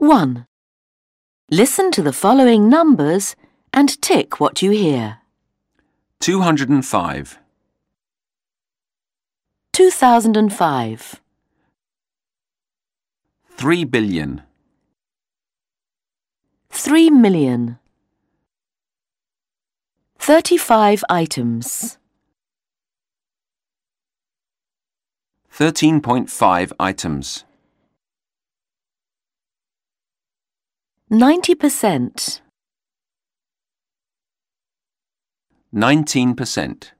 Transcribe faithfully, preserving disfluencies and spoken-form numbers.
one. Listen to the following numbers and tick what you hear. two hundred five, two thousand five, three billion, three million. thirty-five items. thirteen point five items. ninety percent. nineteen percent.